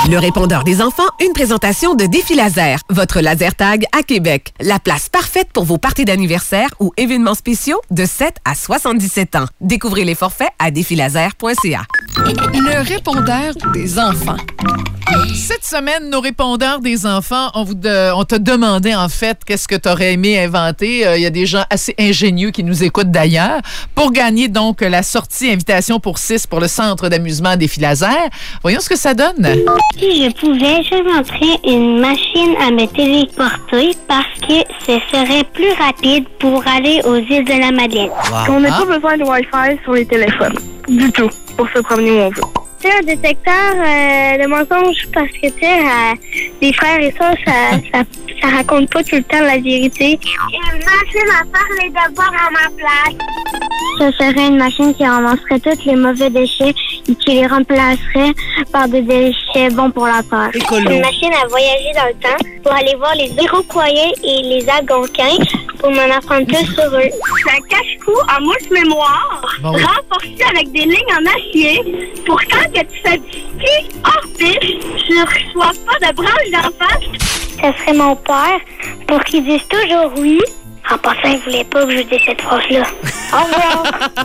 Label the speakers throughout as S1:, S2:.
S1: Le répondeur des enfants, une présentation de Défi Laser, votre laser tag à Québec. La place parfaite pour vos parties d'anniversaire ou événements spéciaux de 7 à 77 ans. Découvrez les forfaits à défilaser.ca.
S2: Le répondeur des enfants.
S3: Cette semaine, nos répondeurs des enfants, on t'a demandé en fait qu'est-ce que tu aurais aimé inventer. Il y a des gens assez ingénieux qui nous écoutent d'ailleurs. Pour gagner donc la sortie invitation pour 6 pour le centre d'amusement Défi Laser. Voyons ce que ça donne.
S4: Si je pouvais, j'inventerais une machine à me téléporter parce que ce serait plus rapide pour aller aux îles de la Madeleine.
S5: Wow. On n'a pas besoin de Wi-Fi sur les téléphones. Du tout. Pour se promener où on veut.
S4: C'est un détecteur de mensonges parce que, tu sais, les frères et sœurs, ça raconte pas tout le temps la vérité. Une machine à parler d'abord à ma place. Ce serait une machine qui ramasserait tous les mauvais déchets et qui les remplacerait par des déchets bons pour la terre. Une machine à voyager dans le temps pour aller voir les Iroquois et les Algonquins pour m'en apprendre plus sur eux. Un cache-cou en mousse mémoire renforcé avec des lignes en acier pour quand que tu fais du ski hors piste, tu ne reçois pas de branche d'en face. Ça serait mon père pour qu'il dise toujours oui. En passant, il voulait pas que je dise cette phrase-là. Au revoir.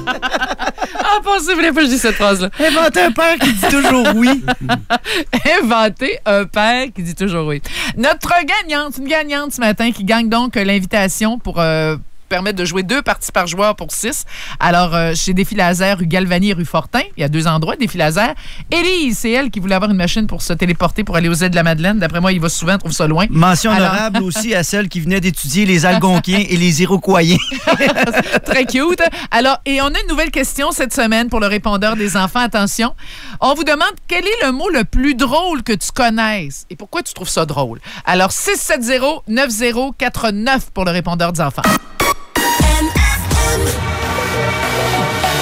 S3: En passant, il voulait pas que je dise cette phrase-là.
S6: Inventer un père qui dit toujours oui.
S3: Inventer un père qui dit toujours oui. Notre gagnante, une gagnante ce matin qui gagne donc l'invitation pour permettre de jouer 2 parties par joueur pour 6. Alors, chez Défi Laser, rue Galvani et rue Fortin, il y a 2 endroits, Défi Laser. Élise, c'est elle qui voulait avoir une machine pour se téléporter pour aller aux îles de la Madeleine. D'après moi, il va souvent, trouve ça loin.
S6: Mention honorable aussi à celle qui venait d'étudier les Algonquiens et les Iroquois.
S3: Très cute. Alors, et on a une nouvelle question cette semaine pour le répondeur des enfants. Attention. On vous demande quel est le mot le plus drôle que tu connaisses et pourquoi tu trouves ça drôle. Alors, 670-9049 pour le répondeur des enfants.